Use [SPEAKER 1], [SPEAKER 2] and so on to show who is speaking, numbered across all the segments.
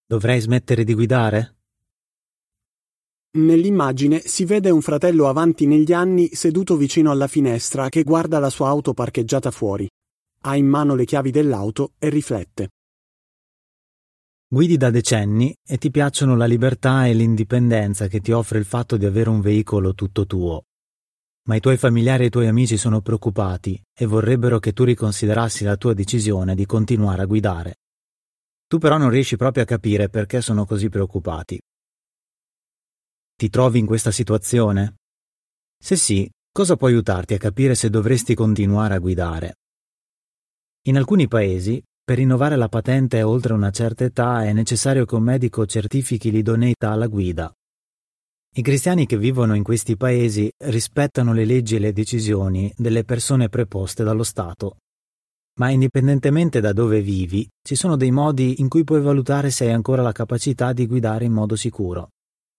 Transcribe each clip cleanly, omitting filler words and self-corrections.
[SPEAKER 1] Dovrei smettere di guidare?
[SPEAKER 2] Nell'immagine si vede un fratello avanti negli anni seduto vicino alla finestra che guarda la sua auto parcheggiata fuori. Ha in mano le chiavi dell'auto e riflette.
[SPEAKER 1] Guidi da decenni e ti piacciono la libertà e l'indipendenza che ti offre il fatto di avere un veicolo tutto tuo. Ma i tuoi familiari e i tuoi amici sono preoccupati e vorrebbero che tu riconsiderassi la tua decisione di continuare a guidare. Tu però non riesci proprio a capire perché sono così preoccupati. Ti trovi in questa situazione? Se sì, cosa può aiutarti a capire se dovresti continuare a guidare? In alcuni paesi, per rinnovare la patente oltre una certa età è necessario che un medico certifichi l'idoneità alla guida. I cristiani che vivono in questi paesi rispettano le leggi e le decisioni delle persone preposte dallo Stato. Ma indipendentemente da dove vivi, ci sono dei modi in cui puoi valutare se hai ancora la capacità di guidare in modo sicuro.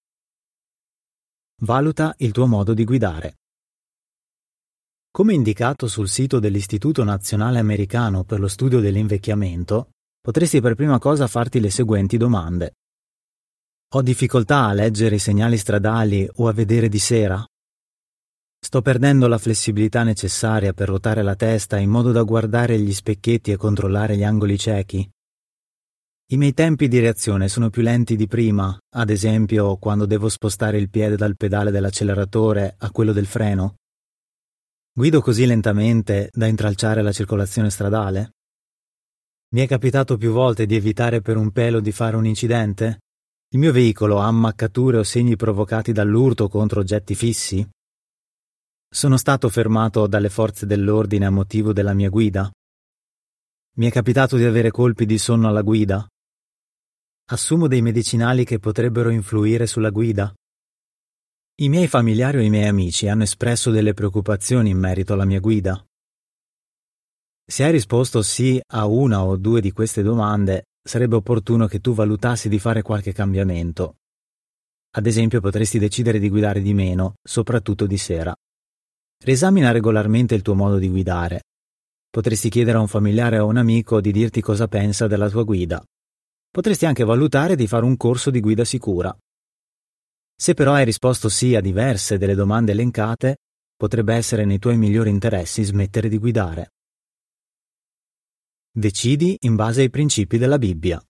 [SPEAKER 1] Valuta il tuo modo di guidare. Come indicato sul sito dell'Istituto Nazionale Americano per lo Studio dell'Invecchiamento, potresti per prima cosa farti le seguenti domande. Ho difficoltà a leggere i segnali stradali o a vedere di sera? Sto perdendo la flessibilità necessaria per ruotare la testa in modo da guardare gli specchietti e controllare gli angoli ciechi? I miei tempi di reazione sono più lenti di prima, ad esempio quando devo spostare il piede dal pedale dell'acceleratore a quello del freno. Guido così lentamente da intralciare la circolazione stradale? Mi è capitato più volte di evitare per un pelo di fare un incidente? Il mio veicolo ha ammaccature o segni provocati dall'urto contro oggetti fissi? Sono stato fermato dalle forze dell'ordine a motivo della mia guida? Mi è capitato di avere colpi di sonno alla guida? Assumo dei medicinali che potrebbero influire sulla guida? I miei familiari o i miei amici hanno espresso delle preoccupazioni in merito alla mia guida? Se hai risposto sì a una o due di queste domande, sarebbe opportuno che tu valutassi di fare qualche cambiamento. Ad esempio, potresti decidere di guidare di meno, soprattutto di sera. Riesamina regolarmente il tuo modo di guidare. Potresti chiedere a un familiare o a un amico di dirti cosa pensa della tua guida. Potresti anche valutare di fare un corso di guida sicura. Se però hai risposto sì a diverse delle domande elencate, potrebbe essere nei tuoi migliori interessi smettere di guidare. Decidi in base ai principi della Bibbia.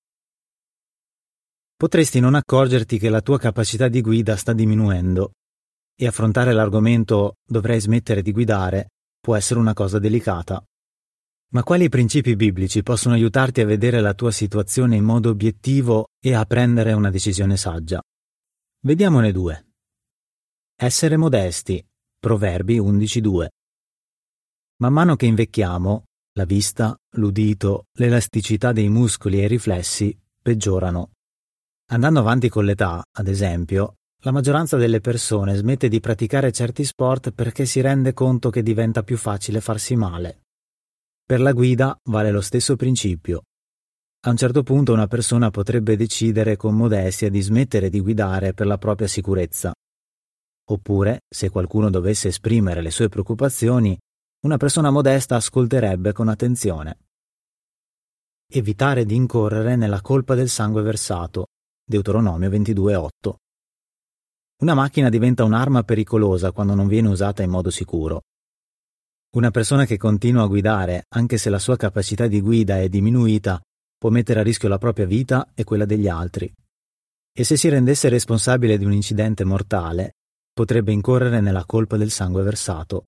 [SPEAKER 1] Potresti non accorgerti che la tua capacità di guida sta diminuendo e affrontare l'argomento dovrei smettere di guidare può essere una cosa delicata. Ma quali principi biblici possono aiutarti a vedere la tua situazione in modo obiettivo e a prendere una decisione saggia? Vediamone due. Essere modesti. Proverbi 11:2. Man mano che invecchiamo, la vista, l'udito, l'elasticità dei muscoli e i riflessi peggiorano. Andando avanti con l'età, ad esempio, la maggioranza delle persone smette di praticare certi sport perché si rende conto che diventa più facile farsi male. Per la guida vale lo stesso principio. A un certo punto una persona potrebbe decidere con modestia di smettere di guidare per la propria sicurezza. Oppure, se qualcuno dovesse esprimere le sue preoccupazioni, una persona modesta ascolterebbe con attenzione. Evitare di incorrere nella colpa del sangue versato. Deuteronomio 22:8. Una macchina diventa un'arma pericolosa quando non viene usata in modo sicuro. Una persona che continua a guidare, anche se la sua capacità di guida è diminuita, può mettere a rischio la propria vita e quella degli altri. E se si rendesse responsabile di un incidente mortale, potrebbe incorrere nella colpa del sangue versato.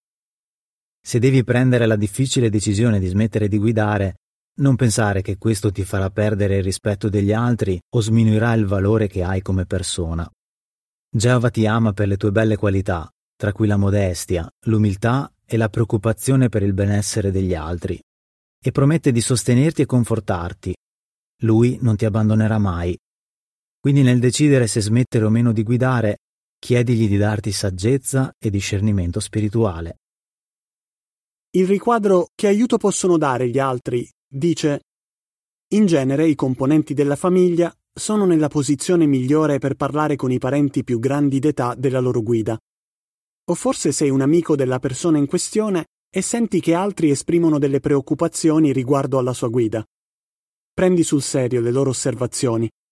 [SPEAKER 1] Se devi prendere la difficile decisione di smettere di guidare, non pensare che questo ti farà perdere il rispetto degli altri o sminuirà il valore che hai come persona. Geova ti ama per le tue belle qualità, tra cui la modestia, l'umiltà e la preoccupazione per il benessere degli altri, e promette di sostenerti e confortarti. Lui non ti abbandonerà mai. Quindi nel decidere se smettere o meno di guidare, chiedigli di darti saggezza e discernimento spirituale.
[SPEAKER 2] Il riquadro "Che aiuto possono dare gli altri?" dice: in genere i componenti della famiglia sono nella posizione migliore per parlare con i parenti più grandi d'età della loro guida. O forse sei un amico della persona in questione e senti che altri esprimono delle preoccupazioni riguardo alla sua guida. Prendi sul serio le loro osservazioni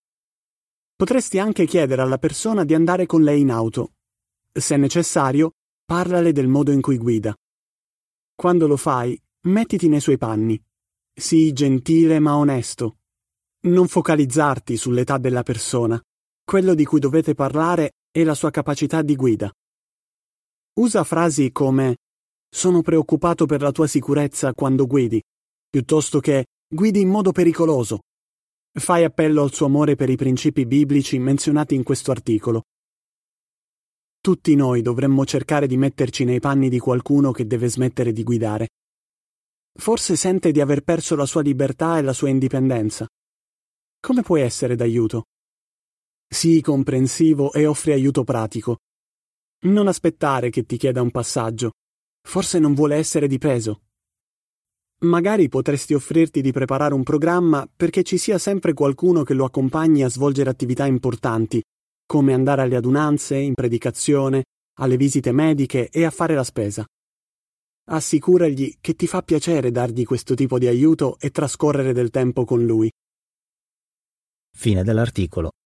[SPEAKER 2] Potresti anche chiedere alla persona di andare con lei in auto. Se necessario, parlale del modo in cui guida. Quando lo fai, mettiti nei suoi panni. Sii gentile ma onesto. Non focalizzarti sull'età della persona. Quello di cui dovete parlare è la sua capacità di guida. Usa frasi come «Sono preoccupato per la tua sicurezza quando guidi», piuttosto che «Guidi in modo pericoloso». Fai appello al suo amore per i principi biblici menzionati in questo articolo. Tutti noi dovremmo cercare di metterci nei panni di qualcuno che deve smettere di guidare. Forse sente di aver perso la sua libertà e la sua indipendenza. Come puoi essere d'aiuto? Sii comprensivo e offri aiuto pratico. Non aspettare che ti chieda un passaggio. Forse non vuole essere di peso. Magari potresti offrirti di preparare un programma perché ci sia sempre qualcuno che lo accompagni a svolgere attività importanti, come andare alle adunanze, in predicazione, alle visite mediche e a fare la spesa. Assicuragli che ti fa piacere dargli questo tipo di aiuto e trascorrere del tempo con lui.
[SPEAKER 1] Fine dell'articolo.